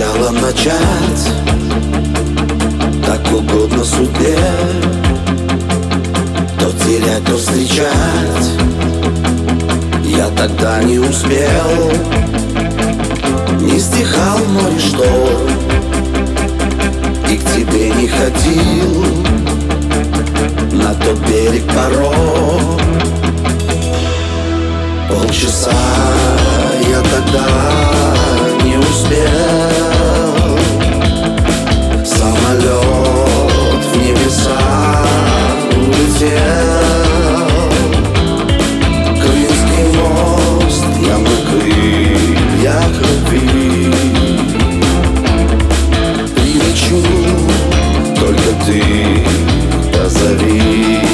сначала начать, так угодно судьбе. То терять, то встречать я тогда не успел. Не стихал в море шторм, и к тебе не ходил на тот берег порог. Полчаса я тогда не успел. Самолет в небеса улетел. Крымский мост я на крыльях любви. Прилечу, только ты позови.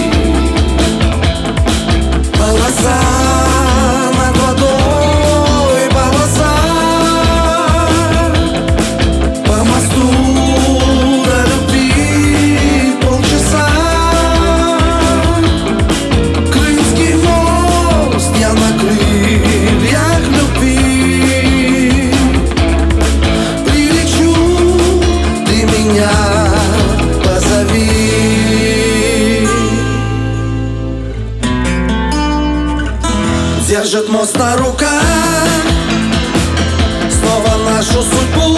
Полоса над водой, полоса по мосту до любви. Полчаса Крымский мост я на крыльях любви. Прилечу, ты меня позови. Держит мост на руках снова нашу судьбу.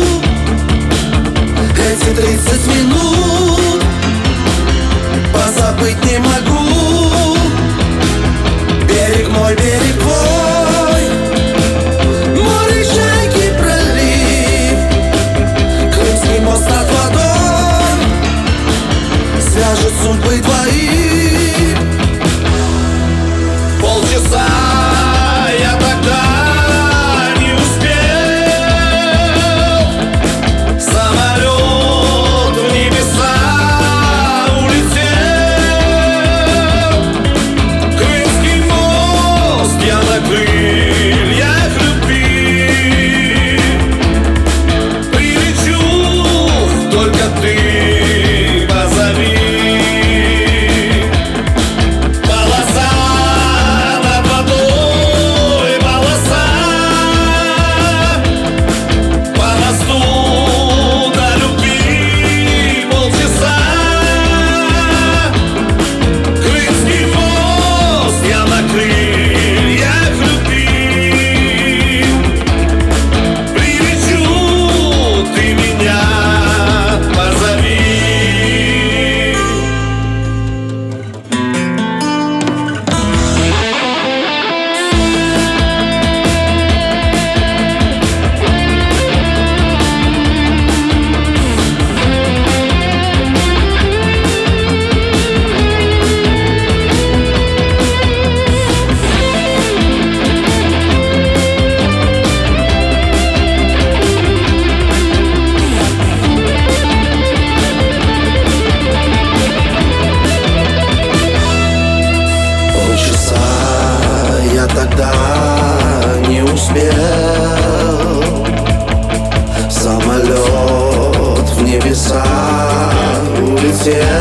Эти 30 минут позабыть не могу. Берег мой, берег твой, море, чайки, пролив. Крымский мост над водой свяжет судьбы твои. Полчаса я тогда не успел. Самолет в небеса улетел. Крымский мост я на крыльях любви. Прилечу, только ты позови. Я тогда не успел. Самолет в небеса улетел.